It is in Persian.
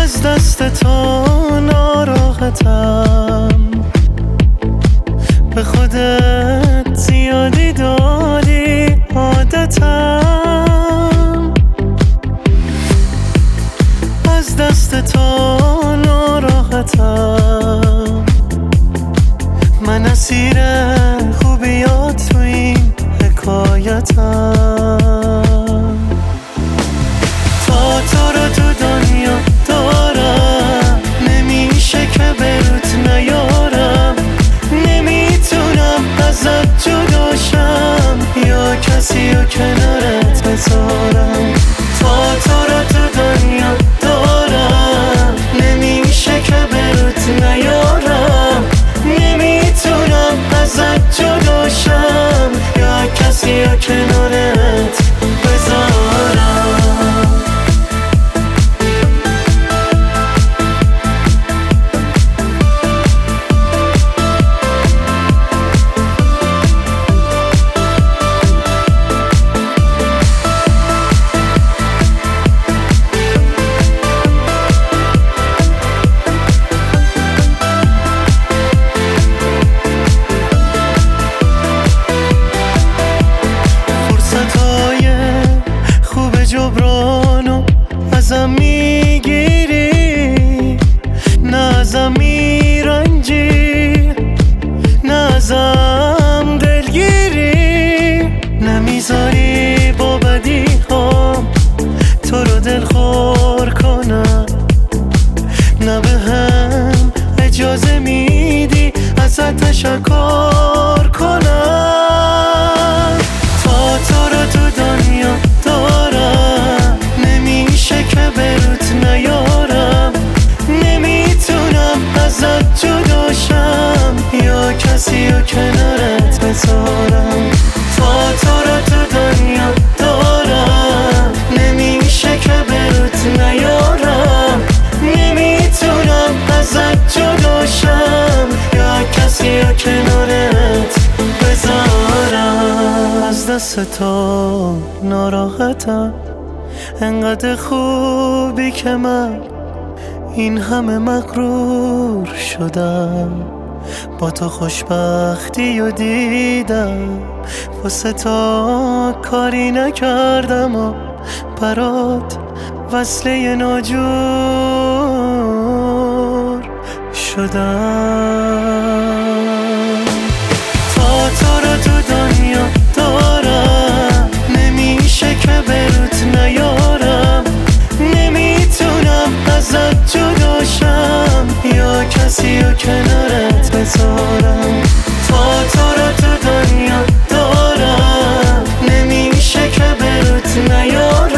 از دست تو ناراحتم، به خودت زیادی دادی عادتم. از دست تو ناراحتم، من اسیر خوبیات تو این حکایتم. تا تو رو تو دنیا دارم، نمیشه که بروت نیارم. نمیتونم ازت جداشم یا کسی رو کنارت بذارم. تا تو رو تو دنیا دارم، نمیشه که بروت نیارم. نمیتونم ازت جداشم یا کسی رو کنارت بذارم. جبرانو ازم میگیری، نه ازم میرنجی، نه ازم دلگیری. نمیذاری با بدی هم تو رو دلخور کنم، نه به هم اجازه میدی ازت تشکر کنم. تا تو رو تو دنیا دارم، نمیشه که بروت نیارم. نمیتونم ازت جداشم یا کسی رو کنارت بذارم. تا تو رو تو دنیا دارم، نمیشه که بروت نیارم. نمیتونم ازت جداشم یا کسی رو کنارت بذارم. از دست تو ناراحتم، انقدر خوبی که من این همه مغرور شدم. با تو خوشبختی و دیدم، واسه تو کاری نکردم و برات وصله ناجور شدم. تا تو رو تو دنیا دارم، نمیشه که بروت نیارم. نمیتونم ازت جداشم یا کسی رو کنارت بذارم. تا تو رو تو دنیا دارم، نمیشه که بروت نیارم.